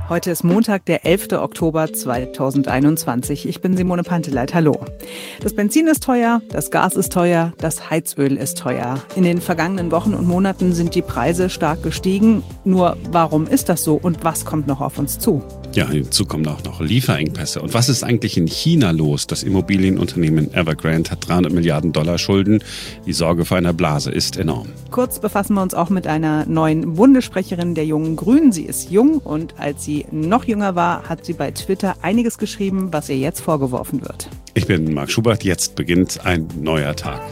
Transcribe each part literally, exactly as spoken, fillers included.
Heute ist Montag, der elfter Oktober zweitausendeinundzwanzig. Ich bin Simone Panteleit. Hallo. Das Benzin ist teuer, das Gas ist teuer, das Heizöl ist teuer. In den vergangenen Wochen und Monaten sind die Preise stark gestiegen. Nur warum ist das so und was kommt noch auf uns zu? Ja, hinzu kommen auch noch Lieferengpässe. Und was ist eigentlich in China los? Das Immobilienunternehmen Evergrande hat dreihundert Milliarden Dollar Schulden. Die Sorge vor einer Blase ist enorm. Kurz befassen wir uns auch mit einer neuen Bundessprecherin der Jungen Grünen. Sie ist jung und als sie noch jünger war, hat sie bei Twitter einiges geschrieben, was ihr jetzt vorgeworfen wird. Ich bin Marc Schubert. Jetzt beginnt ein neuer Tag.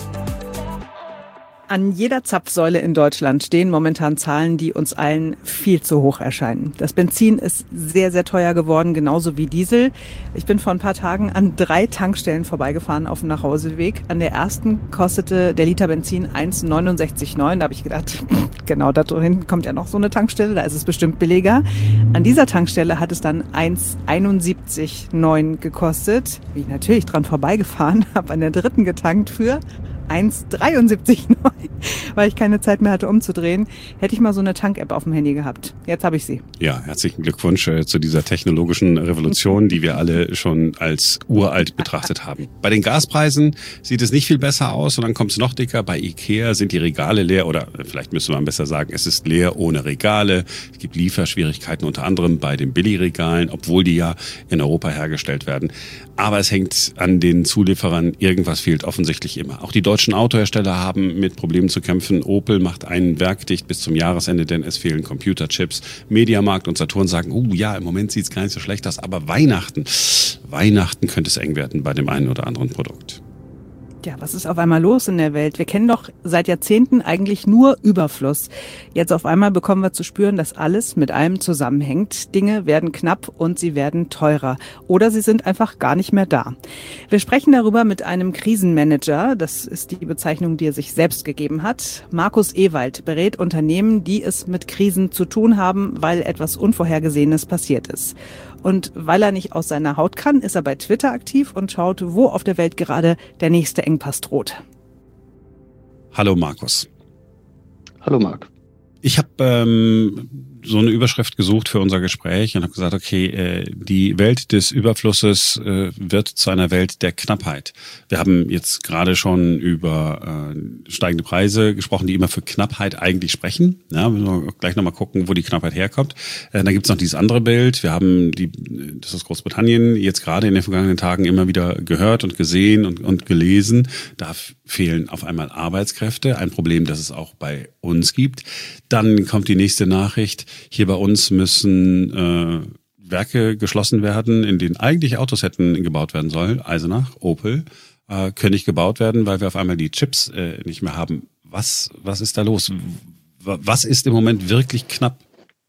An jeder Zapfsäule in Deutschland stehen momentan Zahlen, die uns allen viel zu hoch erscheinen. Das Benzin ist sehr, sehr teuer geworden, genauso wie Diesel. Ich bin vor ein paar Tagen an drei Tankstellen vorbeigefahren auf dem Nachhauseweg. An der ersten kostete der Liter Benzin eins Komma neunundsechzig neun. Da habe ich gedacht, genau da hinten kommt ja noch so eine Tankstelle, da ist es bestimmt billiger. An dieser Tankstelle hat es dann eins Komma einundsiebzig neun gekostet. Bin ich natürlich dran vorbeigefahren, habe an der dritten getankt für eins Komma dreiundsiebzig neun, weil ich keine Zeit mehr hatte umzudrehen. Hätte ich mal so eine Tank-App auf dem Handy gehabt. Jetzt habe ich sie. Ja, herzlichen Glückwunsch äh, zu dieser technologischen Revolution, die wir alle schon als uralt betrachtet haben. Bei den Gaspreisen sieht es nicht viel besser aus und dann kommt es noch dicker. Bei Ikea sind die Regale leer oder vielleicht müsste man besser sagen, es ist leer ohne Regale. Es gibt Lieferschwierigkeiten unter anderem bei den Billigregalen, obwohl die ja in Europa hergestellt werden. Aber es hängt an den Zulieferern. Irgendwas fehlt offensichtlich immer. Auch die deutschen Autohersteller haben mit Problemen zu kämpfen. Opel macht ein Werk dicht bis zum Jahresende, denn es fehlen Computerchips. Mediamarkt und Saturn sagen, oh ja, im Moment sieht es gar nicht so schlecht aus, aber Weihnachten, Weihnachten könnte es eng werden bei dem einen oder anderen Produkt. Ja, was ist auf einmal los in der Welt? Wir kennen doch seit Jahrzehnten eigentlich nur Überfluss. Jetzt auf einmal bekommen wir zu spüren, dass alles mit allem zusammenhängt. Dinge werden knapp und sie werden teurer. Oder sie sind einfach gar nicht mehr da. Wir sprechen darüber mit einem Krisenmanager. Das ist die Bezeichnung, die er sich selbst gegeben hat. Markus Ewald berät Unternehmen, die es mit Krisen zu tun haben, weil etwas Unvorhergesehenes passiert ist. Und weil er nicht aus seiner Haut kann, ist er bei Twitter aktiv und schaut, wo auf der Welt gerade der nächste Engpass droht. Hallo Markus. Hallo Marc. Ich habe ähm, so eine Überschrift gesucht für unser Gespräch und habe gesagt, okay, äh, die Welt des Überflusses äh, wird zu einer Welt der Knappheit. Wir haben jetzt gerade schon über äh, steigende Preise gesprochen, die immer für Knappheit eigentlich sprechen. Ja, wir müssen gleich nochmal gucken, wo die Knappheit herkommt. Äh, dann gibt's noch dieses andere Bild. Wir haben die, das ist Großbritannien, jetzt gerade in den vergangenen Tagen immer wieder gehört und gesehen und, und gelesen. Da fehlen auf einmal Arbeitskräfte. Ein Problem, das es auch bei uns gibt. Dann kommt die nächste Nachricht. Hier bei uns müssen äh, Werke geschlossen werden, in denen eigentlich Autos hätten gebaut werden sollen. Eisenach, Opel, äh, können nicht gebaut werden, weil wir auf einmal die Chips äh, nicht mehr haben. Was, was ist da los? Was ist im Moment wirklich knapp?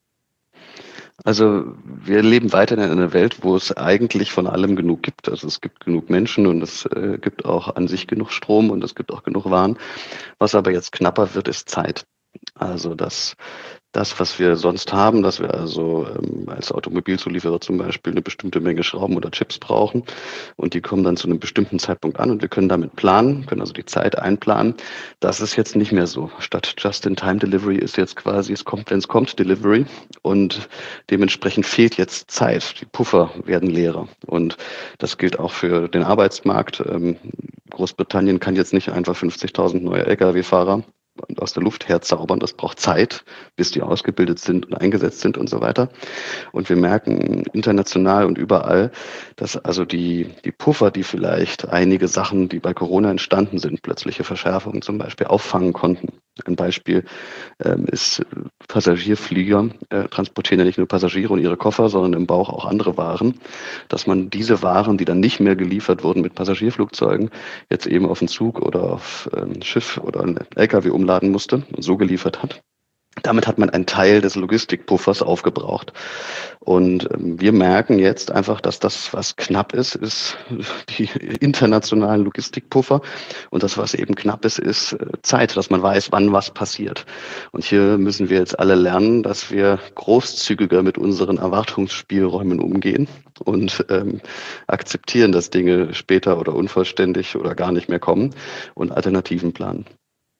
Also wir leben weiterhin in einer Welt, wo es eigentlich von allem genug gibt. Also es gibt genug Menschen und es äh, gibt auch an sich genug Strom und es gibt auch genug Waren. Was aber jetzt knapper wird, ist Zeit. Also das, das, was wir sonst haben, dass wir also ähm, als Automobilzulieferer zum Beispiel eine bestimmte Menge Schrauben oder Chips brauchen und die kommen dann zu einem bestimmten Zeitpunkt an und wir können damit planen, können also die Zeit einplanen. Das ist jetzt nicht mehr so. Statt Just-in-Time-Delivery ist jetzt quasi, es kommt, wenn es kommt, Delivery und dementsprechend fehlt jetzt Zeit. Die Puffer werden leerer und das gilt auch für den Arbeitsmarkt. Ähm, Großbritannien kann jetzt nicht einfach fünfzigtausend neue L K W-Fahrer aus der Luft herzaubern. Das braucht Zeit, bis die ausgebildet sind und eingesetzt sind und so weiter. Und wir merken international und überall, dass also die, die Puffer, die vielleicht einige Sachen, die bei Corona entstanden sind, plötzliche Verschärfungen zum Beispiel, auffangen konnten. Ein Beispiel ähm, ist, Passagierflieger äh, transportieren ja nicht nur Passagiere und ihre Koffer, sondern im Bauch auch andere Waren, dass man diese Waren, die dann nicht mehr geliefert wurden mit Passagierflugzeugen, jetzt eben auf einen Zug oder auf ein Schiff oder ein L K W umladen musste und so geliefert hat. Damit hat man einen Teil des Logistikpuffers aufgebraucht. Und ähm, wir merken jetzt einfach, dass das, was knapp ist, ist die internationalen Logistikpuffer. Und das, was eben knapp ist, ist äh, Zeit, dass man weiß, wann was passiert. Und hier müssen wir jetzt alle lernen, dass wir großzügiger mit unseren Erwartungsspielräumen umgehen und ähm, akzeptieren, dass Dinge später oder unvollständig oder gar nicht mehr kommen und Alternativen planen.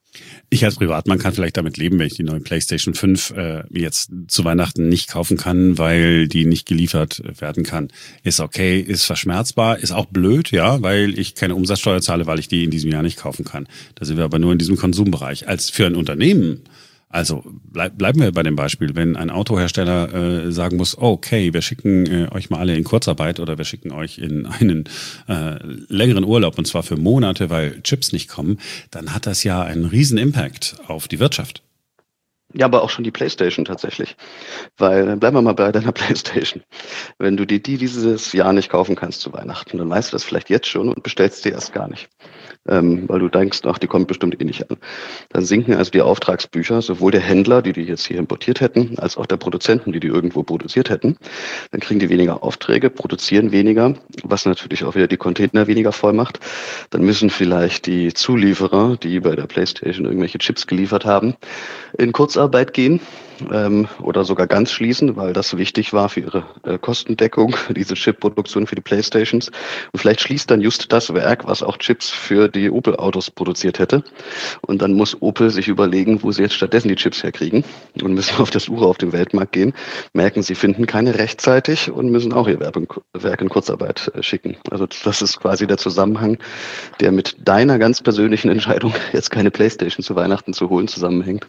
Ich als Privatmann kann vielleicht damit leben, wenn ich die neue PlayStation fünf äh, jetzt zu Weihnachten nicht kaufen kann, weil die nicht geliefert werden kann. Ist okay, ist verschmerzbar, ist auch blöd, ja, weil ich keine Umsatzsteuer zahle, weil ich die in diesem Jahr nicht kaufen kann. Da sind wir aber nur in diesem Konsumbereich. Als für ein Unternehmen, also bleib, bleiben wir bei dem Beispiel, wenn ein Autohersteller äh, sagen muss, okay, wir schicken äh, euch mal alle in Kurzarbeit oder wir schicken euch in einen äh, längeren Urlaub und zwar für Monate, weil Chips nicht kommen, dann hat das ja einen riesen Impact auf die Wirtschaft. Ja, aber auch schon die PlayStation tatsächlich. Weil, bleiben wir mal bei deiner PlayStation. Wenn du dir die dieses Jahr nicht kaufen kannst zu Weihnachten, dann weißt du das vielleicht jetzt schon und bestellst die erst gar nicht. Ähm, weil du denkst, ach, die kommt bestimmt eh nicht an. Dann sinken also die Auftragsbücher, sowohl der Händler, die die jetzt hier importiert hätten, als auch der Produzenten, die die irgendwo produziert hätten. Dann kriegen die weniger Aufträge, produzieren weniger, was natürlich auch wieder die Container weniger voll macht. Dann müssen vielleicht die Zulieferer, die bei der PlayStation irgendwelche Chips geliefert haben, in Kurzarbeit gehen ähm, oder sogar ganz schließen, weil das wichtig war für ihre äh, Kostendeckung, diese Chip-Produktion für die PlayStations. Und vielleicht schließt dann just das Werk, was auch Chips für die Opel-Autos produziert hätte. Und dann muss Opel sich überlegen, wo sie jetzt stattdessen die Chips herkriegen und müssen auf das Suche auf den Weltmarkt gehen, merken, sie finden keine rechtzeitig und müssen auch ihr Werk in Kurzarbeit äh, schicken. Also das ist quasi der Zusammenhang, der mit deiner ganz persönlichen Entscheidung, jetzt keine PlayStation zu Weihnachten zu holen, zusammenhängt.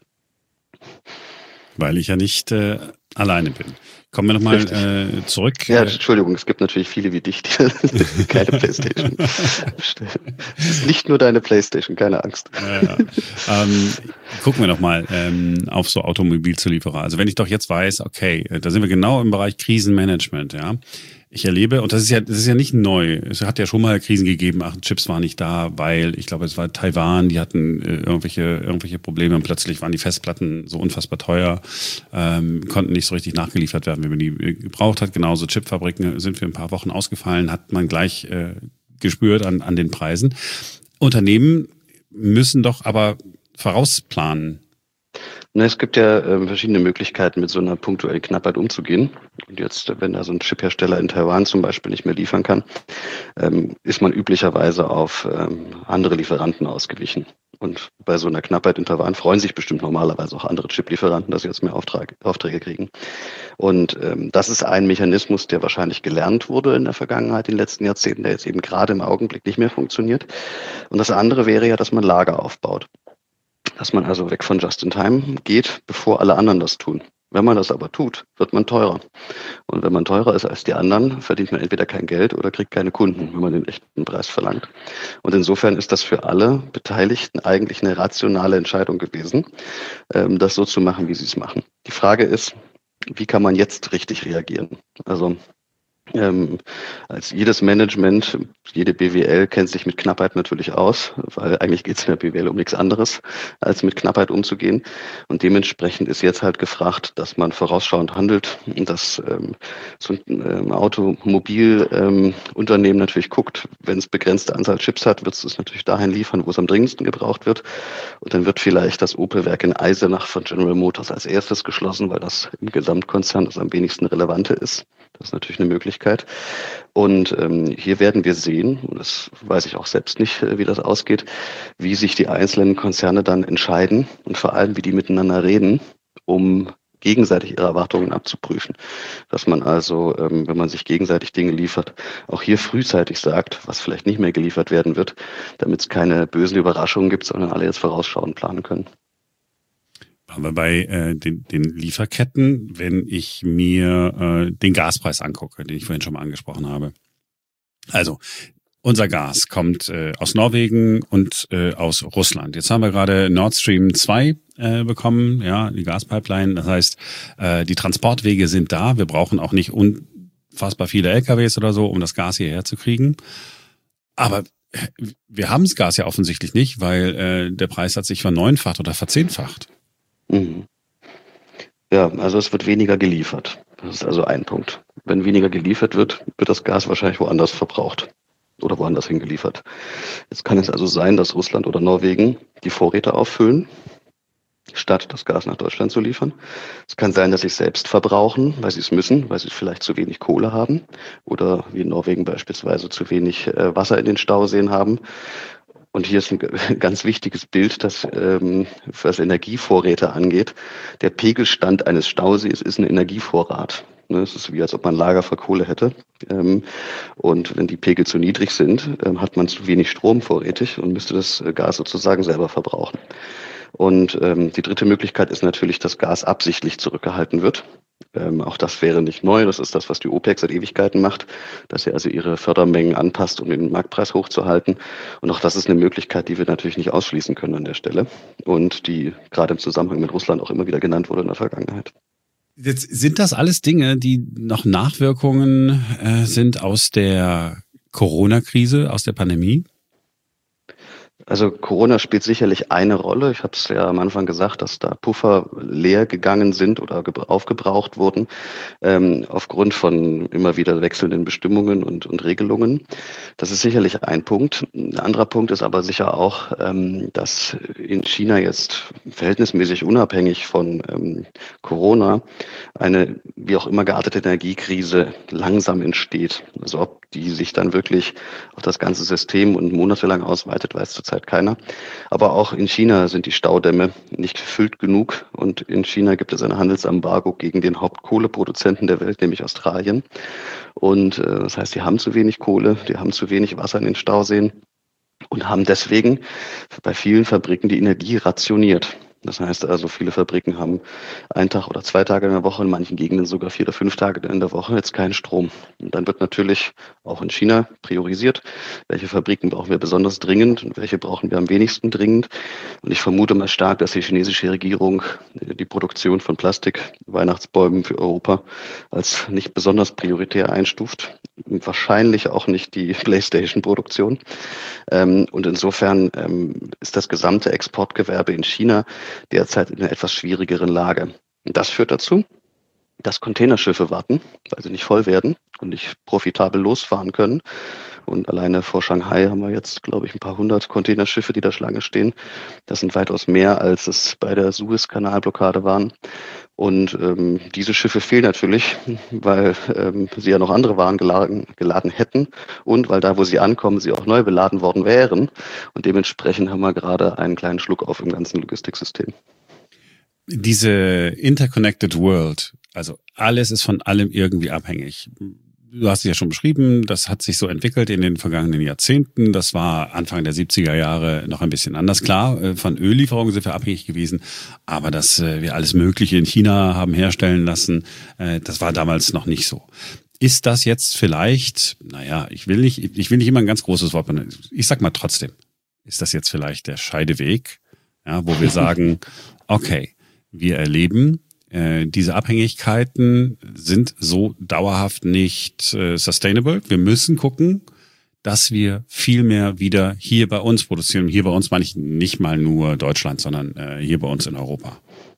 Weil ich ja nicht äh, alleine bin. Kommen wir nochmal äh, zurück. Ja, Entschuldigung, es gibt natürlich viele wie dich, die keine PlayStation bestellen. Es ist nicht nur deine PlayStation, keine Angst. Ja, ja. Ähm, gucken wir nochmal ähm, auf so Automobilzulieferer. Also wenn ich doch jetzt weiß, okay, da sind wir genau im Bereich Krisenmanagement, ja. Ich erlebe, und das ist ja, das ist ja nicht neu. Es hat ja schon mal Krisen gegeben. Ach, Chips waren nicht da, weil, ich glaube, es war Taiwan, die hatten äh, irgendwelche, irgendwelche Probleme und plötzlich waren die Festplatten so unfassbar teuer, ähm, konnten nicht so richtig nachgeliefert werden, wie man die gebraucht hat. Genauso Chipfabriken sind für ein paar Wochen ausgefallen, hat man gleich äh, gespürt an, an den Preisen. Unternehmen müssen doch aber vorausplanen. Na, es gibt ja äh, verschiedene Möglichkeiten, mit so einer punktuellen Knappheit umzugehen. Und jetzt, wenn da so ein Chiphersteller in Taiwan zum Beispiel nicht mehr liefern kann, ähm, ist man üblicherweise auf ähm, andere Lieferanten ausgewichen. Und bei so einer Knappheit in Taiwan freuen sich bestimmt normalerweise auch andere Chip-Lieferanten, dass sie jetzt mehr Auftrag, Aufträge kriegen. Und ähm, das ist ein Mechanismus, der wahrscheinlich gelernt wurde in der Vergangenheit, in den letzten Jahrzehnten, der jetzt eben gerade im Augenblick nicht mehr funktioniert. Und das andere wäre ja, dass man Lager aufbaut. Dass man also weg von Just-in-Time geht, bevor alle anderen das tun. Wenn man das aber tut, wird man teurer. Und wenn man teurer ist als die anderen, verdient man entweder kein Geld oder kriegt keine Kunden, wenn man den echten Preis verlangt. Und insofern ist das für alle Beteiligten eigentlich eine rationale Entscheidung gewesen, das so zu machen, wie sie es machen. Die Frage ist, wie kann man jetzt richtig reagieren? Also Ähm, als jedes Management, jede B W L kennt sich mit Knappheit natürlich aus, weil eigentlich geht es in der B W L um nichts anderes, als mit Knappheit umzugehen. Und dementsprechend ist jetzt halt gefragt, dass man vorausschauend handelt, dass ähm, so ein ähm, Automobilunternehmen ähm, natürlich guckt, wenn es begrenzte Anzahl Chips hat, wird es natürlich dahin liefern, wo es am dringendsten gebraucht wird. Und dann wird vielleicht das Opel-Werk in Eisenach von General Motors als erstes geschlossen, weil das im Gesamtkonzern das am wenigsten Relevante ist. Das ist natürlich eine Möglichkeit. Und ähm, hier werden wir sehen, und das weiß ich auch selbst nicht, wie das ausgeht, wie sich die einzelnen Konzerne dann entscheiden und vor allem, wie die miteinander reden, um gegenseitig ihre Erwartungen abzuprüfen. Dass man also, ähm, wenn man sich gegenseitig Dinge liefert, auch hier frühzeitig sagt, was vielleicht nicht mehr geliefert werden wird, damit es keine bösen Überraschungen gibt, sondern alle jetzt vorausschauend planen können. Aber bei äh, den, den Lieferketten, wenn ich mir äh, den Gaspreis angucke, den ich vorhin schon mal angesprochen habe. Also unser Gas kommt äh, aus Norwegen und äh, aus Russland. Jetzt haben wir gerade Nord Stream zwei äh, bekommen, ja, die Gaspipeline. Das heißt, äh, die Transportwege sind da. Wir brauchen auch nicht unfassbar viele L K Ws oder so, um das Gas hierher zu kriegen. Aber wir haben das Gas ja offensichtlich nicht, weil äh, der Preis hat sich verneunfacht oder verzehnfacht. Mhm. Ja, also es wird weniger geliefert. Das ist also ein Punkt. Wenn weniger geliefert wird, wird das Gas wahrscheinlich woanders verbraucht oder woanders hingeliefert. Jetzt kann es also sein, dass Russland oder Norwegen die Vorräte auffüllen, statt das Gas nach Deutschland zu liefern. Es kann sein, dass sie es selbst verbrauchen, weil sie es müssen, weil sie vielleicht zu wenig Kohle haben oder wie in Norwegen beispielsweise zu wenig äh, Wasser in den Stauseen haben. Und hier ist ein ganz wichtiges Bild, das ähm, was Energievorräte angeht. Der Pegelstand eines Stausees ist ein Energievorrat. Es ist wie, als ob man Lager für Kohle hätte. Und wenn die Pegel zu niedrig sind, hat man zu wenig Strom vorrätig und müsste das Gas sozusagen selber verbrauchen. Und ähm, die dritte Möglichkeit ist natürlich, dass Gas absichtlich zurückgehalten wird. Ähm, auch das wäre nicht neu. Das ist das, was die OPEC seit Ewigkeiten macht, dass sie also ihre Fördermengen anpasst, um den Marktpreis hochzuhalten. Und auch das ist eine Möglichkeit, die wir natürlich nicht ausschließen können an der Stelle und die gerade im Zusammenhang mit Russland auch immer wieder genannt wurde in der Vergangenheit. Jetzt sind das alles Dinge, die noch Nachwirkungen äh, sind aus der Corona-Krise, aus der Pandemie? Also Corona spielt sicherlich eine Rolle. Ich habe es ja am Anfang gesagt, dass da Puffer leer gegangen sind oder aufgebraucht wurden, ähm, aufgrund von immer wieder wechselnden Bestimmungen und, und Regelungen. Das ist sicherlich ein Punkt. Ein anderer Punkt ist aber sicher auch, ähm, dass in China jetzt verhältnismäßig unabhängig von ähm, Corona eine wie auch immer geartete Energiekrise langsam entsteht. Also ob die sich dann wirklich auf das ganze System und monatelang ausweitet, weiß zurzeit keiner. Aber auch in China sind die Staudämme nicht gefüllt genug. Und in China gibt es ein Handelsembargo gegen den Hauptkohleproduzenten der Welt, nämlich Australien. Und äh, das heißt, die haben zu wenig Kohle, die haben zu wenig Wasser in den Stauseen und haben deswegen bei vielen Fabriken die Energie rationiert. Das heißt also, viele Fabriken haben einen Tag oder zwei Tage in der Woche, in manchen Gegenden sogar vier oder fünf Tage in der Woche jetzt keinen Strom. Und dann wird natürlich auch in China priorisiert, welche Fabriken brauchen wir besonders dringend und welche brauchen wir am wenigsten dringend. Und ich vermute mal stark, dass die chinesische Regierung die Produktion von Plastik-Weihnachtsbäumen für Europa als nicht besonders prioritär einstuft. Wahrscheinlich auch nicht die PlayStation-Produktion. Und insofern ist das gesamte Exportgewerbe in China derzeit in einer etwas schwierigeren Lage. Und das führt dazu, dass Containerschiffe warten, weil sie nicht voll werden und nicht profitabel losfahren können. Und alleine vor Shanghai haben wir jetzt, glaube ich, ein paar hundert Containerschiffe, die da Schlange stehen. Das sind weitaus mehr, als es bei der Suez-Kanalblockade waren. Und ähm, diese Schiffe fehlen natürlich, weil ähm, sie ja noch andere Waren geladen, geladen hätten und weil da, wo sie ankommen, sie auch neu beladen worden wären. Und dementsprechend haben wir gerade einen kleinen Schluck auf im ganzen Logistiksystem. Diese Interconnected World, also alles ist von allem irgendwie abhängig. Du hast es ja schon beschrieben, das hat sich so entwickelt in den vergangenen Jahrzehnten. Das war Anfang der siebziger Jahre noch ein bisschen anders. Klar, von Öllieferungen sind wir abhängig gewesen, aber dass wir alles Mögliche in China haben herstellen lassen, das war damals noch nicht so. Ist das jetzt vielleicht, naja, ich will nicht, ich will nicht immer ein ganz großes Wort benutzen. Ich sag mal trotzdem, ist das jetzt vielleicht der Scheideweg, ja, wo wir sagen, okay, wir erleben, diese Abhängigkeiten sind so dauerhaft nicht äh, sustainable. Wir müssen gucken, dass wir viel mehr wieder hier bei uns produzieren. Hier bei uns meine ich nicht mal nur Deutschland, sondern äh, hier bei uns in Europa.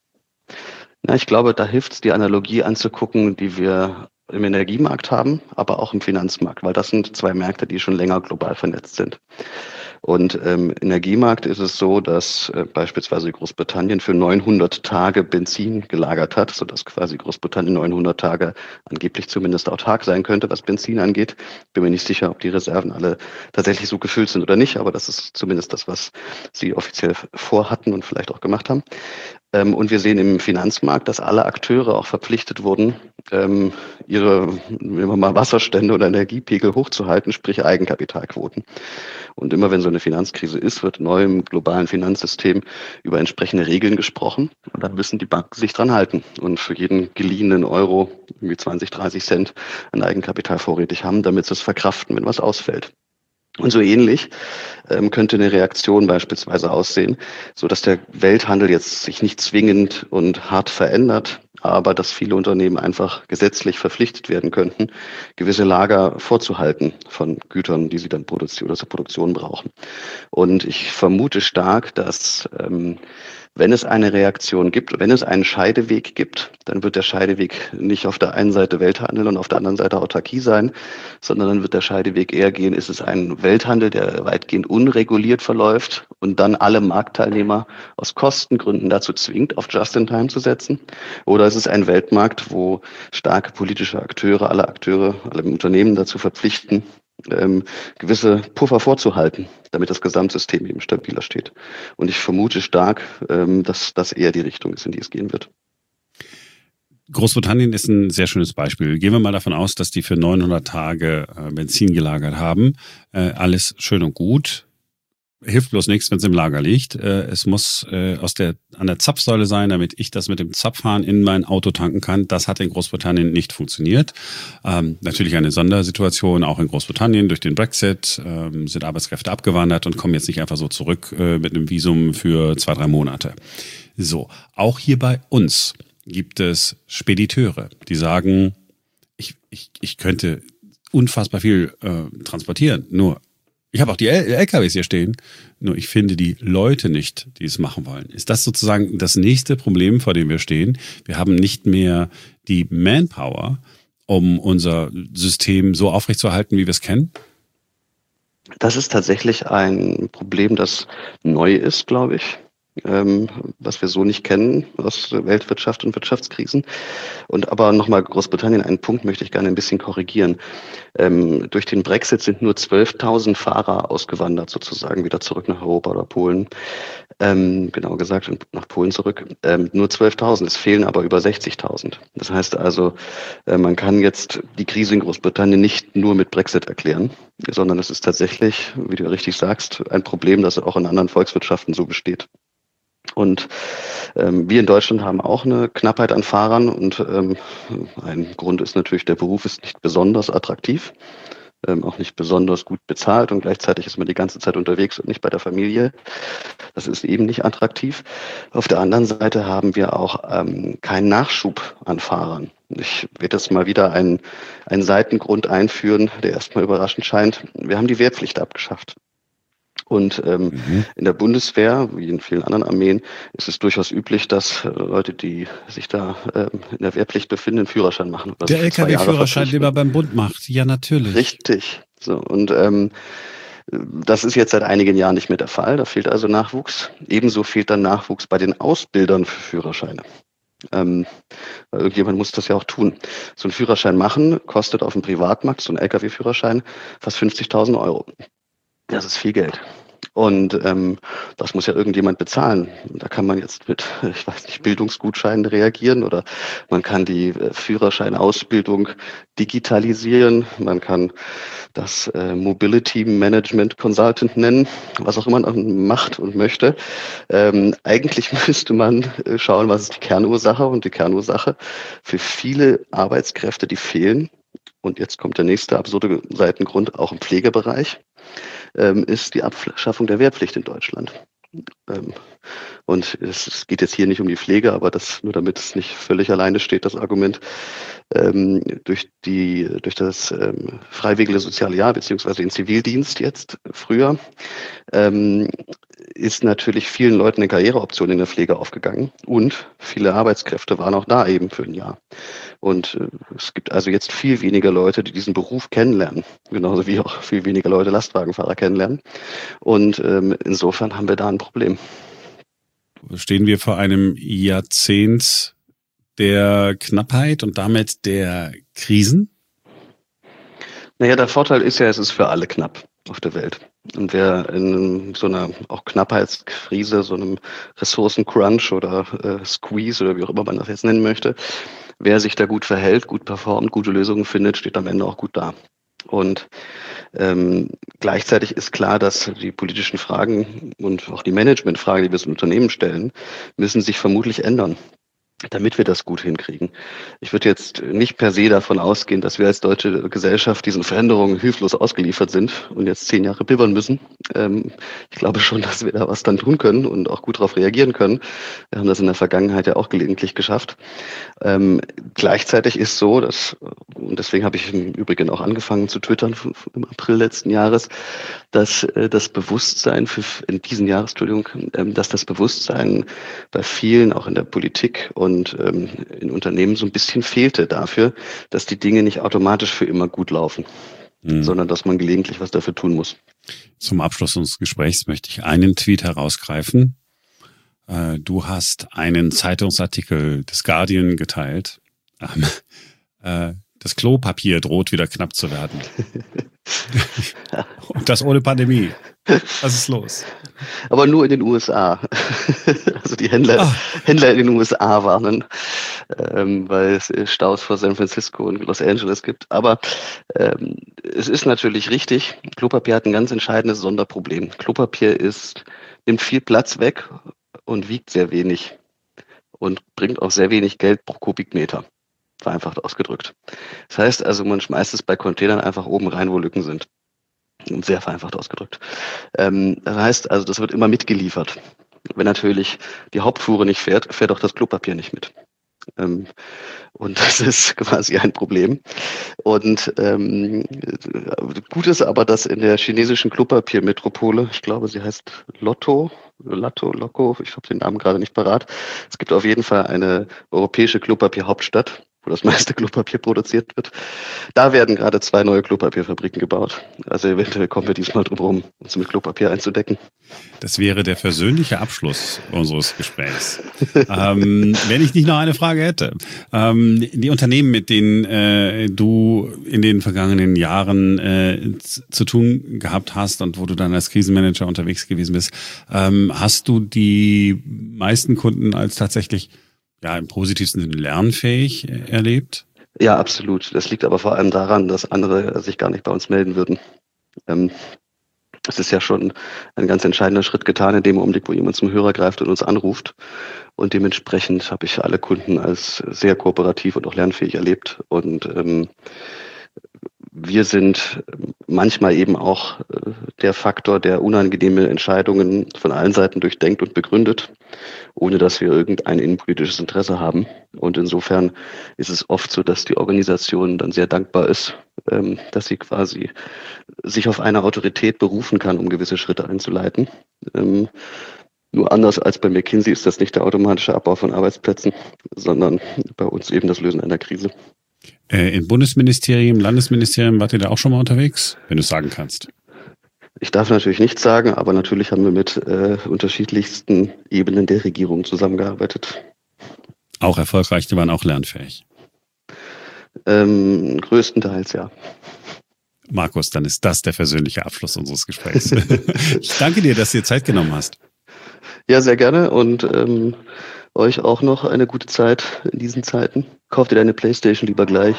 Na, ich glaube, da hilft es, die Analogie anzugucken, die wir im Energiemarkt haben, aber auch im Finanzmarkt, weil das sind zwei Märkte, die schon länger global vernetzt sind. Und im ähm, Energiemarkt ist es so, dass äh, beispielsweise Großbritannien für neunhundert Tage Benzin gelagert hat, sodass quasi Großbritannien neunhundert Tage angeblich zumindest autark sein könnte, was Benzin angeht. Bin mir nicht sicher, ob die Reserven alle tatsächlich so gefüllt sind oder nicht, aber das ist zumindest das, was sie offiziell vorhatten und vielleicht auch gemacht haben. Ähm, und wir sehen im Finanzmarkt, dass alle Akteure auch verpflichtet wurden, ähm, ihre, nehmen wir mal, Wasserstände oder Energiepegel hochzuhalten, sprich Eigenkapitalquoten. Und immer wenn so eine Finanzkrise ist, wird neu im globalen Finanzsystem über entsprechende Regeln gesprochen. Und dann müssen die Banken sich dran halten und für jeden geliehenen Euro irgendwie zwanzig, dreißig Cent an Eigenkapital vorrätig haben, damit sie es verkraften, wenn was ausfällt. Und so ähnlich ähm, könnte eine Reaktion beispielsweise aussehen, so dass der Welthandel jetzt sich nicht zwingend und hart verändert, aber dass viele Unternehmen einfach gesetzlich verpflichtet werden könnten, gewisse Lager vorzuhalten von Gütern, die sie dann produzieren oder zur Produktion brauchen. Und ich vermute stark, dass ähm, wenn es eine Reaktion gibt, wenn es einen Scheideweg gibt, dann wird der Scheideweg nicht auf der einen Seite Welthandel und auf der anderen Seite Autarkie sein, sondern dann wird der Scheideweg eher gehen, ist es ein Welthandel, der weitgehend unreguliert verläuft und dann alle Marktteilnehmer aus Kostengründen dazu zwingt, auf Just-in-Time zu setzen, oder ist es ein Weltmarkt, wo starke politische Akteure, alle Akteure, alle Unternehmen dazu verpflichten, ähm, gewisse Puffer vorzuhalten, damit das Gesamtsystem eben stabiler steht. Und ich vermute stark, ähm, dass das eher die Richtung ist, in die es gehen wird. Großbritannien ist ein sehr schönes Beispiel. Gehen wir mal davon aus, dass die für neunhundert Tage äh, Benzin gelagert haben. Äh, alles schön und gut. Hilft bloß nichts, wenn es im Lager liegt. Äh, es muss äh, aus der, an der Zapfsäule sein, damit ich das mit dem Zapfhahn in mein Auto tanken kann. Das hat in Großbritannien nicht funktioniert. Ähm, natürlich eine Sondersituation, auch in Großbritannien. Durch den Brexit ähm, sind Arbeitskräfte abgewandert und kommen jetzt nicht einfach so zurück äh, mit einem Visum für zwei, drei Monate. So, auch hier bei uns gibt es Spediteure, die sagen, ich, ich, ich könnte unfassbar viel äh, transportieren, nur ich habe auch die L K Ws hier stehen, nur ich finde die Leute nicht, die es machen wollen. Ist das sozusagen das nächste Problem, vor dem wir stehen? Wir haben nicht mehr die Manpower, um unser System so aufrechtzuerhalten, wie wir es kennen? Das ist tatsächlich ein Problem, das neu ist, glaube ich. Ähm, was wir so nicht kennen aus Weltwirtschaft und Wirtschaftskrisen. Und aber nochmal Großbritannien, einen Punkt möchte ich gerne ein bisschen korrigieren. Ähm, durch den Brexit sind nur zwölftausend Fahrer ausgewandert, sozusagen wieder zurück nach Europa oder Polen. Ähm, genau gesagt, nach Polen zurück. Ähm, nur zwölftausend, es fehlen aber über sechzigtausend. Das heißt also, äh, man kann jetzt die Krise in Großbritannien nicht nur mit Brexit erklären, sondern es ist tatsächlich, wie du richtig sagst, ein Problem, das auch in anderen Volkswirtschaften so besteht. Und ähm, wir in Deutschland haben auch eine Knappheit an Fahrern und ähm, ein Grund ist natürlich, der Beruf ist nicht besonders attraktiv, ähm, auch nicht besonders gut bezahlt und gleichzeitig ist man die ganze Zeit unterwegs und nicht bei der Familie. Das ist eben nicht attraktiv. Auf der anderen Seite haben wir auch ähm, keinen Nachschub an Fahrern. Ich werde jetzt mal wieder einen, einen Seitengrund einführen, der erstmal überraschend scheint. Wir haben die Wehrpflicht abgeschafft. Und ähm, mhm. in der Bundeswehr, wie in vielen anderen Armeen, ist es durchaus üblich, dass äh, Leute, die sich da ähm, in der Wehrpflicht befinden, einen Führerschein machen. Oder der L K W-Führerschein, den man beim Bund macht, ja natürlich. Richtig. So, und ähm, das ist jetzt seit einigen Jahren nicht mehr der Fall. Da fehlt also Nachwuchs. Ebenso fehlt dann Nachwuchs bei den Ausbildern für Führerscheine. Ähm, weil irgendjemand muss das ja auch tun. So einen Führerschein machen kostet auf dem Privatmarkt, so ein L K W-Führerschein, fast fünfzigtausend Euro. Das ist viel Geld. Und ähm, das muss ja irgendjemand bezahlen. Da kann man jetzt mit, ich weiß nicht, Bildungsgutscheinen reagieren oder man kann die äh, Führerscheinausbildung digitalisieren. Man kann das äh, Mobility Management Consultant nennen, was auch immer man macht und möchte. Ähm, eigentlich müsste man äh, schauen, was ist die Kernursache. Und die Kernursache für viele Arbeitskräfte, die fehlen, und jetzt kommt der nächste absurde Seitengrund, auch im Pflegebereich, ähm, ist die Abschaffung der Wehrpflicht in Deutschland. Ähm, und es, es geht jetzt hier nicht um die Pflege, aber das nur damit es nicht völlig alleine steht, das Argument, ähm, durch die durch das ähm, freiwillige soziale Jahr beziehungsweise den Zivildienst jetzt früher ähm, ist natürlich vielen Leuten eine Karriereoption in der Pflege aufgegangen und viele Arbeitskräfte waren auch da eben für ein Jahr. Und äh, es gibt also jetzt viel weniger Leute, die diesen Beruf kennenlernen, genauso wie auch viel weniger Leute Lastwagenfahrer kennenlernen. Und ähm, insofern haben wir da ein Problem. Stehen wir vor einem Jahrzehnt der Knappheit und damit der Krisen? Naja, der Vorteil ist ja, es ist für alle knapp auf der Welt. Und wer in so einer auch Knappheitskrise, so einem Ressourcencrunch oder äh, Squeeze oder wie auch immer man das jetzt nennen möchte, wer sich da gut verhält, gut performt, gute Lösungen findet, steht am Ende auch gut da. Und ähm, gleichzeitig ist klar, dass die politischen Fragen und auch die Managementfragen, die wir in Unternehmen stellen, müssen sich vermutlich ändern, damit wir das gut hinkriegen. Ich würde jetzt nicht per se davon ausgehen, dass wir als deutsche Gesellschaft diesen Veränderungen hilflos ausgeliefert sind und jetzt zehn Jahre bibbern müssen. Ähm, ich glaube schon, dass wir da was dann tun können und auch gut darauf reagieren können. Wir haben das in der Vergangenheit ja auch gelegentlich geschafft. Ähm, gleichzeitig ist so, dass, und deswegen habe ich im Übrigen auch angefangen zu twittern im April letzten Jahres, dass äh, das Bewusstsein für in diesen Jahres, Entschuldigung, ähm, dass das Bewusstsein bei vielen, auch in der Politik und und ähm, in Unternehmen so ein bisschen fehlte dafür, dass die Dinge nicht automatisch für immer gut laufen, mhm. sondern dass man gelegentlich was dafür tun muss. Zum Abschluss unseres Gesprächs möchte ich einen Tweet herausgreifen. Äh, du hast einen Zeitungsartikel des Guardian geteilt. Ähm, äh, das Klopapier droht wieder knapp zu werden. Und das ohne Pandemie. Was ist los? Aber nur in den U S A. Also die Händler, Ah. Händler in den U S A warnen, ähm, weil es Staus vor San Francisco und Los Angeles gibt. Aber ähm, es ist natürlich richtig, Klopapier hat ein ganz entscheidendes Sonderproblem. Klopapier ist, nimmt viel Platz weg und wiegt sehr wenig und bringt auch sehr wenig Geld pro Kubikmeter, vereinfacht ausgedrückt. Das heißt also, man schmeißt es bei Containern einfach oben rein, wo Lücken sind. Sehr vereinfacht ausgedrückt. Ähm, das heißt also, das wird immer mitgeliefert. Wenn natürlich die Hauptfuhre nicht fährt, fährt auch das Klopapier nicht mit. Ähm, und das ist quasi ein Problem. Und ähm, gut ist aber, dass in der chinesischen Klopapiermetropole, ich glaube, sie heißt Lotto, Lotto, Loco, ich habe den Namen gerade nicht parat. Es gibt auf jeden Fall eine europäische Klopapierhauptstadt, wo das meiste Klopapier produziert wird. Da werden gerade zwei neue Klopapierfabriken gebaut. Also eventuell kommen wir diesmal drum herum, uns mit Klopapier einzudecken. Das wäre der versöhnliche Abschluss unseres Gesprächs. ähm, wenn ich nicht noch eine Frage hätte. Ähm, die Unternehmen, mit denen äh, du in den vergangenen Jahren äh, zu tun gehabt hast und wo du dann als Krisenmanager unterwegs gewesen bist, ähm, hast du die meisten Kunden als tatsächlich ja im positivsten Sinne lernfähig erlebt? Ja, absolut. Das liegt aber vor allem daran, dass andere sich gar nicht bei uns melden würden. Ähm, es ist ja schon ein ganz entscheidender Schritt getan in dem Augenblick, wo jemand zum Hörer greift und uns anruft. Und dementsprechend habe ich alle Kunden als sehr kooperativ und auch lernfähig erlebt. Und ähm, wir sind manchmal eben auch der Faktor, der unangenehme Entscheidungen von allen Seiten durchdenkt und begründet, ohne dass wir irgendein innenpolitisches Interesse haben. Und insofern ist es oft so, dass die Organisation dann sehr dankbar ist, dass sie quasi sich auf eine Autorität berufen kann, um gewisse Schritte einzuleiten. Nur anders als bei McKinsey ist das nicht der automatische Abbau von Arbeitsplätzen, sondern bei uns eben das Lösen einer Krise. Im Bundesministerium, Landesministerium, wart ihr da auch schon mal unterwegs, wenn du es sagen kannst? Ich darf natürlich nichts sagen, aber natürlich haben wir mit äh, unterschiedlichsten Ebenen der Regierung zusammengearbeitet. Auch erfolgreich, die waren auch lernfähig? Ähm, größtenteils, ja. Markus, dann ist das der versöhnliche Abschluss unseres Gesprächs. Ich danke dir, dass du dir Zeit genommen hast. Ja, sehr gerne und ähm, euch auch noch eine gute Zeit in diesen Zeiten. Kauft ihr deine Playstation lieber gleich.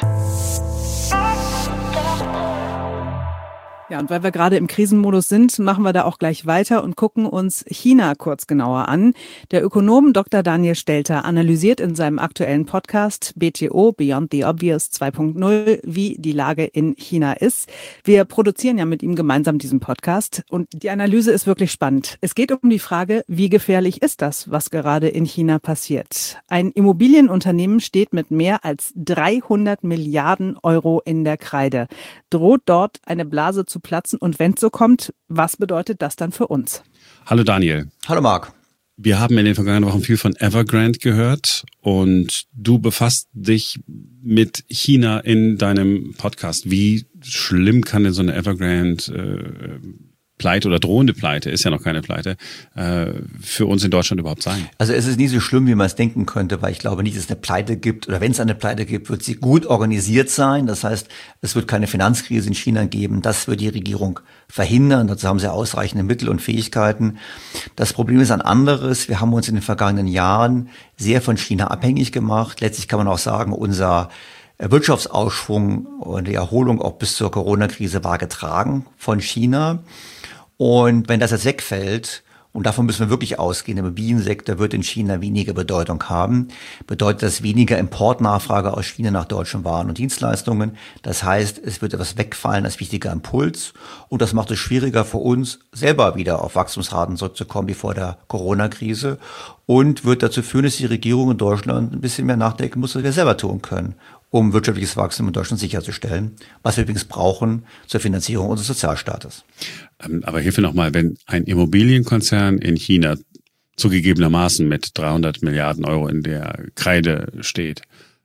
Ja, und weil wir gerade im Krisenmodus sind, machen wir da auch gleich weiter und gucken uns China kurz genauer an. Der Ökonom Doktor Daniel Stelter analysiert in seinem aktuellen Podcast B T O, Beyond the Obvious zwei Punkt null, wie die Lage in China ist. Wir produzieren ja mit ihm gemeinsam diesen Podcast und die Analyse ist wirklich spannend. Es geht um die Frage, wie gefährlich ist das, was gerade in China passiert? Ein Immobilienunternehmen steht mit mehr als dreihundert Milliarden Euro in der Kreide. Droht dort eine Blase zu platzen und wenn es so kommt, was bedeutet das dann für uns? Hallo Daniel. Hallo Marc. Wir haben in den vergangenen Wochen viel von Evergrande gehört und du befasst dich mit China in deinem Podcast. Wie schlimm kann denn so eine Evergrande äh, Pleite oder drohende Pleite, ist ja noch keine Pleite, äh, für uns in Deutschland überhaupt sein? Also es ist nie so schlimm, wie man es denken könnte, weil ich glaube nicht, dass es eine Pleite gibt oder wenn es eine Pleite gibt, wird sie gut organisiert sein. Das heißt, es wird keine Finanzkrise in China geben. Das wird die Regierung verhindern. Dazu haben sie ausreichende Mittel und Fähigkeiten. Das Problem ist ein anderes. Wir haben uns in den vergangenen Jahren sehr von China abhängig gemacht. Letztlich kann man auch sagen, unser Wirtschaftsausschwung und die Erholung auch bis zur Corona-Krise war getragen von China. Und wenn das jetzt wegfällt, und davon müssen wir wirklich ausgehen, der Immobiliensektor wird in China weniger Bedeutung haben, bedeutet das weniger Importnachfrage aus China nach deutschen Waren und Dienstleistungen. Das heißt, es wird etwas wegfallen als wichtiger Impuls und das macht es schwieriger für uns, selber wieder auf Wachstumsraten zurückzukommen wie vor der Corona-Krise und wird dazu führen, dass die Regierung in Deutschland ein bisschen mehr nachdenken muss, was wir selber tun können, um wirtschaftliches Wachstum in Deutschland sicherzustellen, was wir übrigens brauchen zur Finanzierung unseres Sozialstaates. Aber hierfür nochmal, wenn ein Immobilienkonzern in China zugegebenermaßen mit dreihundert Milliarden Euro in der Kreide steht,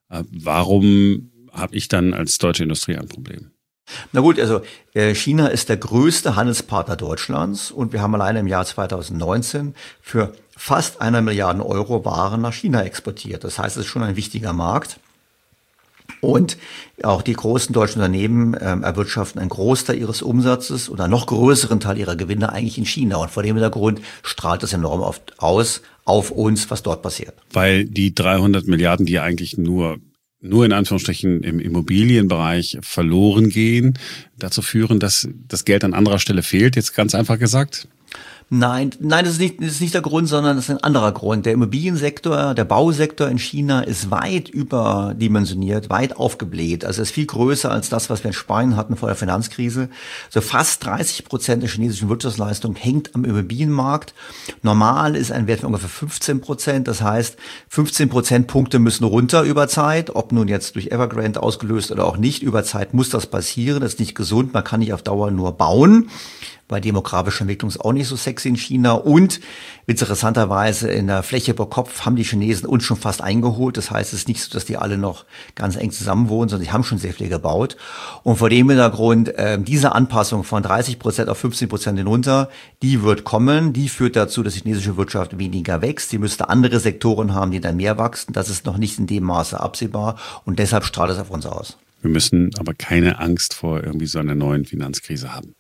warum habe ich dann als deutsche Industrie ein Problem? Na gut, also China ist der größte Handelspartner Deutschlands und wir haben alleine im Jahr zweitausendneunzehn für fast einer Milliarde Euro Waren nach China exportiert. Das heißt, es ist schon ein wichtiger Markt. Und auch die großen deutschen Unternehmen ähm, erwirtschaften einen Großteil ihres Umsatzes oder noch größeren Teil ihrer Gewinne eigentlich in China. Und vor dem Hintergrund strahlt das enorm oft aus auf uns, was dort passiert. Weil die dreihundert Milliarden, die eigentlich nur nur in Anführungsstrichen im Immobilienbereich verloren gehen, dazu führen, dass das Geld an anderer Stelle fehlt, jetzt ganz einfach gesagt? Nein, nein, das ist nicht, das ist nicht der Grund, sondern das ist ein anderer Grund. Der Immobiliensektor, der Bausektor in China ist weit überdimensioniert, weit aufgebläht. Also ist viel größer als das, was wir in Spanien hatten vor der Finanzkrise. So fast dreißig Prozent der chinesischen Wirtschaftsleistung hängt am Immobilienmarkt. Normal ist ein Wert von ungefähr fünfzehn Prozent. Das heißt, fünfzehn Prozentpunkte müssen runter über Zeit. Ob nun jetzt durch Evergrande ausgelöst oder auch nicht, über Zeit muss das passieren. Das ist nicht gesund. Man kann nicht auf Dauer nur bauen, weil demografische Entwicklung ist auch nicht so sexy in China. Und interessanterweise in der Fläche pro Kopf haben die Chinesen uns schon fast eingeholt. Das heißt, es ist nicht so, dass die alle noch ganz eng zusammen wohnen, sondern die haben schon sehr viel gebaut. Und vor dem Hintergrund, äh, diese Anpassung von dreißig Prozent auf fünfzehn Prozent hinunter, die wird kommen. Die führt dazu, dass die chinesische Wirtschaft weniger wächst. Die müsste andere Sektoren haben, die dann mehr wachsen. Das ist noch nicht in dem Maße absehbar. Und deshalb strahlt es auf uns aus. Wir müssen aber keine Angst vor irgendwie so einer neuen Finanzkrise haben.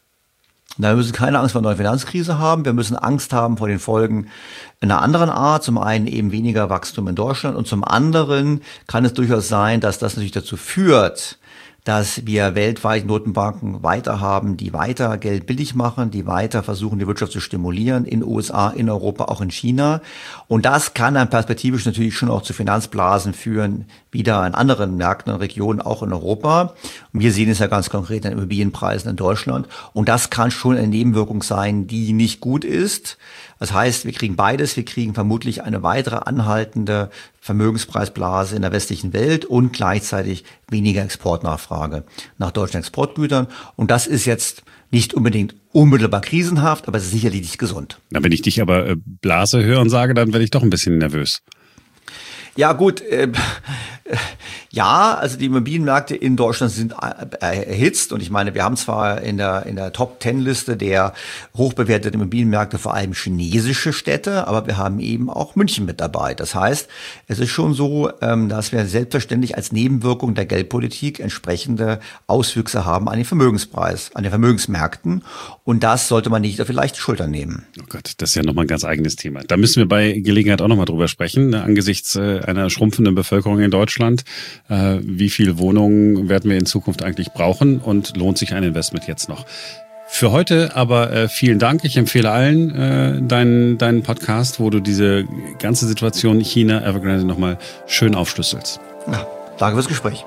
Wir müssen keine Angst vor einer neuen Finanzkrise haben. Wir müssen Angst haben vor den Folgen einer anderen Art. Zum einen eben weniger Wachstum in Deutschland und zum anderen kann es durchaus sein, dass das natürlich dazu führt, dass wir weltweit Notenbanken weiter haben, die weiter Geld billig machen, die weiter versuchen, die Wirtschaft zu stimulieren, in den U S A, in Europa, auch in China. Und das kann dann perspektivisch natürlich schon auch zu Finanzblasen führen, wieder in anderen Märkten und Regionen, auch in Europa. Und wir sehen es ja ganz konkret an Immobilienpreisen in Deutschland. Und das kann schon eine Nebenwirkung sein, die nicht gut ist. Das heißt, wir kriegen beides. Wir kriegen vermutlich eine weitere anhaltende Vermögenspreisblase in der westlichen Welt und gleichzeitig weniger Exportnachfrage nach deutschen Exportgütern. Und das ist jetzt nicht unbedingt unmittelbar krisenhaft, aber es ist sicherlich nicht gesund. Na, wenn ich dich aber äh, Blase höre und sage, dann werde ich doch ein bisschen nervös. Ja gut, äh, ja, also die Immobilienmärkte in Deutschland sind erhitzt und ich meine, wir haben zwar in der in der Top Ten Liste der hochbewerteten Immobilienmärkte vor allem chinesische Städte, aber wir haben eben auch München mit dabei. Das heißt, es ist schon so, dass wir selbstverständlich als Nebenwirkung der Geldpolitik entsprechende Auswüchse haben an den Vermögenspreis, an den Vermögensmärkten und das sollte man nicht auf die leichte Schulter nehmen. Oh Gott, das ist ja nochmal ein ganz eigenes Thema. Da müssen wir bei Gelegenheit auch nochmal drüber sprechen, ne, angesichts äh, einer schrumpfenden Bevölkerung in Deutschland. Äh, wie viele Wohnungen werden wir in Zukunft eigentlich brauchen und lohnt sich ein Investment jetzt noch? Für heute aber äh, vielen Dank. Ich empfehle allen äh, deinen, deinen Podcast, wo du diese ganze Situation China, Evergrande nochmal schön aufschlüsselst. Ja, danke fürs Gespräch.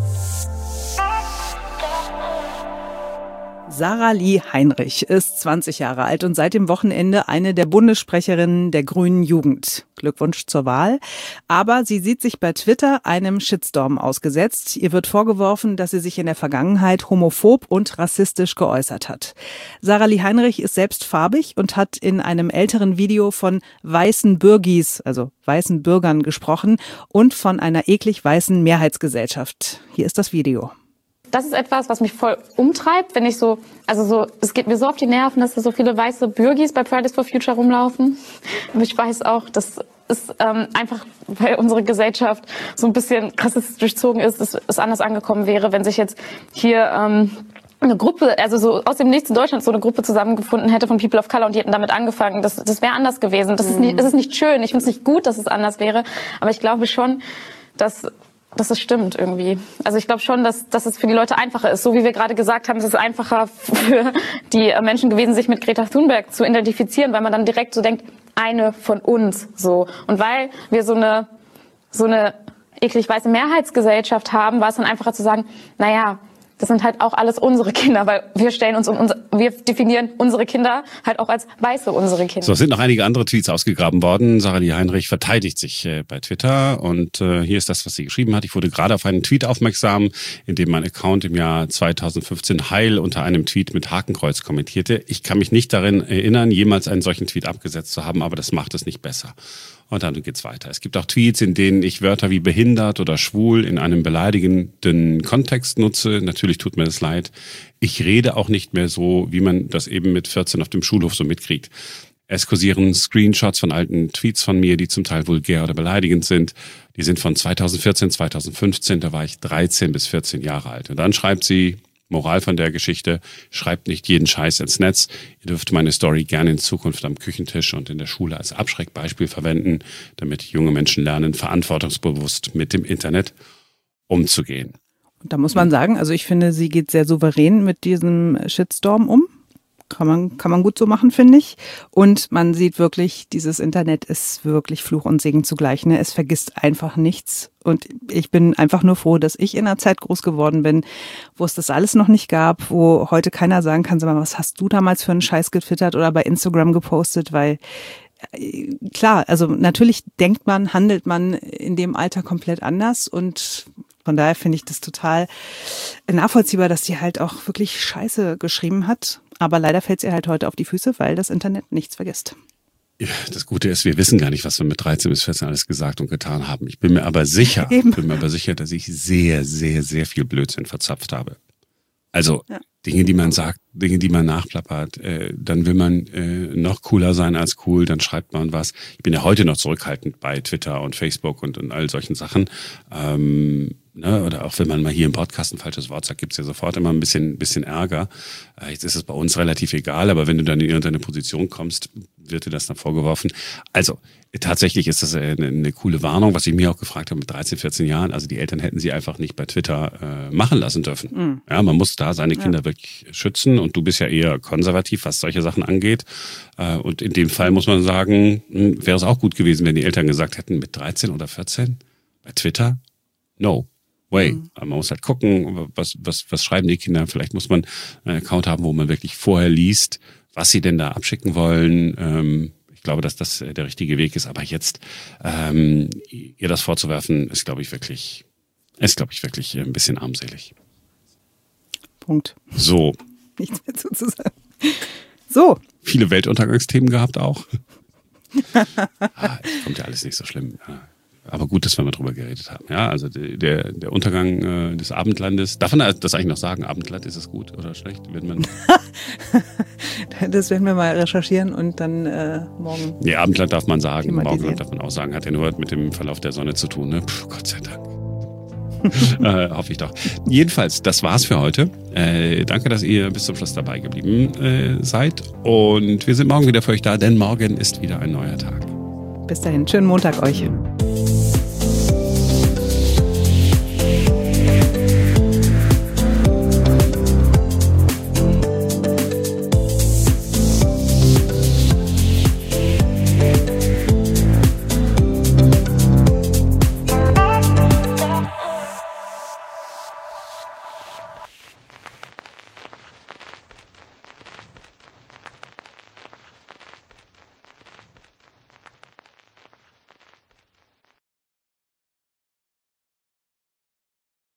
Sarah Lee Heinrich ist zwanzig Jahre alt und seit dem Wochenende eine der Bundessprecherinnen der Grünen Jugend. Glückwunsch zur Wahl. Aber sie sieht sich bei Twitter einem Shitstorm ausgesetzt. Ihr wird vorgeworfen, dass sie sich in der Vergangenheit homophob und rassistisch geäußert hat. Sarah Lee Heinrich ist selbst farbig und hat in einem älteren Video von weißen Bürgis, also weißen Bürgern gesprochen und von einer eklig weißen Mehrheitsgesellschaft. Hier ist das Video. Das ist etwas, was mich voll umtreibt, wenn ich so, also so, es geht mir so auf die Nerven, dass da so viele weiße Bürgis bei Fridays for Future rumlaufen. Und ich weiß auch, dass es ähm, einfach, weil unsere Gesellschaft so ein bisschen rassistisch durchzogen ist, dass es anders angekommen wäre, wenn sich jetzt hier ähm, eine Gruppe, also so aus dem Nichts in Deutschland so eine Gruppe zusammengefunden hätte von People of Color und die hätten damit angefangen. Das, das wäre anders gewesen. Das ist nicht, das ist nicht schön. Ich finde es nicht gut, dass es anders wäre, aber ich glaube schon, dass dass es stimmt irgendwie. Also ich glaube schon, dass, dass es für die Leute einfacher ist. So wie wir gerade gesagt haben, es ist einfacher für die Menschen gewesen, sich mit Greta Thunberg zu identifizieren, weil man dann direkt so denkt, eine von uns, so. Und weil wir so eine, so eine eklig weiße Mehrheitsgesellschaft haben, war es dann einfacher zu sagen, naja, das sind halt auch alles unsere Kinder, weil wir stellen uns um uns, wir definieren unsere Kinder halt auch als weiße unsere Kinder. So, es sind noch einige andere Tweets ausgegraben worden. Sarah Lee Heinrich verteidigt sich äh, bei Twitter und äh, hier ist das, was sie geschrieben hat. Ich wurde gerade auf einen Tweet aufmerksam, in dem mein Account im Jahr zweitausendfünfzehn heil unter einem Tweet mit Hakenkreuz kommentierte. Ich kann mich nicht daran erinnern, jemals einen solchen Tweet abgesetzt zu haben, aber das macht es nicht besser. Und dann geht's weiter. Es gibt auch Tweets, in denen ich Wörter wie behindert oder schwul in einem beleidigenden Kontext nutze. Natürlich tut mir das leid. Ich rede auch nicht mehr so, wie man das eben mit vierzehn auf dem Schulhof so mitkriegt. Es kursieren Screenshots von alten Tweets von mir, die zum Teil vulgär oder beleidigend sind. Die sind von zweitausendvierzehn, zweitausendfünfzehn, da war ich dreizehn bis vierzehn Jahre alt. Und dann schreibt sie, Moral von der Geschichte, schreibt nicht jeden Scheiß ins Netz. Ihr dürft meine Story gerne in Zukunft am Küchentisch und in der Schule als Abschreckbeispiel verwenden, damit junge Menschen lernen, verantwortungsbewusst mit dem Internet umzugehen. Und da muss man sagen, also ich finde, sie geht sehr souverän mit diesem Shitstorm um. Kann man, kann man gut so machen, finde ich. Und man sieht wirklich, dieses Internet ist wirklich Fluch und Segen zugleich. Ne? Es vergisst einfach nichts. Und ich bin einfach nur froh, dass ich in einer Zeit groß geworden bin, wo es das alles noch nicht gab, wo heute keiner sagen kann, sag mal, was hast du damals für einen Scheiß getwittert oder bei Instagram gepostet, weil klar, also natürlich denkt man, handelt man in dem Alter komplett anders und von daher finde ich das total nachvollziehbar, dass die halt auch wirklich Scheiße geschrieben hat. Aber leider fällt sie halt heute auf die Füße, weil das Internet nichts vergisst. Ja, das Gute ist, wir wissen gar nicht, was wir mit dreizehn bis vierzehn alles gesagt und getan haben. Ich bin mir aber sicher, Eben. bin mir aber sicher, dass ich sehr, sehr, sehr viel Blödsinn verzapft habe. Also ja. Dinge, die man sagt, Dinge, die man nachplappert, äh, dann will man äh, noch cooler sein als cool, dann schreibt man was. Ich bin ja heute noch zurückhaltend bei Twitter und Facebook und, und all solchen Sachen. Ähm, ne, oder auch wenn man mal hier im Podcast ein falsches Wort sagt, gibt's ja sofort immer ein bisschen, bisschen Ärger. Äh, jetzt ist es bei uns relativ egal, aber wenn du dann in irgendeine Position kommst, wird dir das dann vorgeworfen. Also tatsächlich ist das eine, eine coole Warnung, was ich mir auch gefragt habe mit dreizehn, vierzehn Jahren. Also die Eltern hätten sie einfach nicht bei Twitter äh, machen lassen dürfen. Mhm. Ja, man muss da seine Kinder ja. wirklich schützen und du bist ja eher konservativ, was solche Sachen angeht. Äh, und in dem Fall muss man sagen, mh, wäre es auch gut gewesen, wenn die Eltern gesagt hätten, mit dreizehn oder vierzehn bei Twitter, no way. Mhm. Man muss halt gucken, was, was, was schreiben die Kinder. Vielleicht muss man einen Account haben, wo man wirklich vorher liest, was sie denn da abschicken wollen. Ähm, ich glaube, dass das der richtige Weg ist. Aber jetzt ähm, ihr das vorzuwerfen, ist, glaube ich, wirklich, ist, glaube ich, wirklich ein bisschen armselig. Punkt. So. Nichts mehr zu sagen. So. Viele Weltuntergangsthemen gehabt auch. ah, kommt ja alles nicht so schlimm. Ja. Aber gut, dass wir mal drüber geredet haben. Ja, also der, der Untergang äh, des Abendlandes. Darf man das eigentlich noch sagen? Abendland, ist es gut oder schlecht? Wird man das werden wir mal recherchieren und dann äh, morgen. Ja, Abendland darf man sagen. Morgenland darf man auch sagen. Hat ja nur mit dem Verlauf der Sonne zu tun. Ne? Puh, Gott sei Dank. äh, hoffe ich doch. Jedenfalls, das war's für heute. Äh, danke, dass ihr bis zum Schluss dabei geblieben äh, seid. Und wir sind morgen wieder für euch da, denn morgen ist wieder ein neuer Tag. Bis dahin, schönen Montag euch.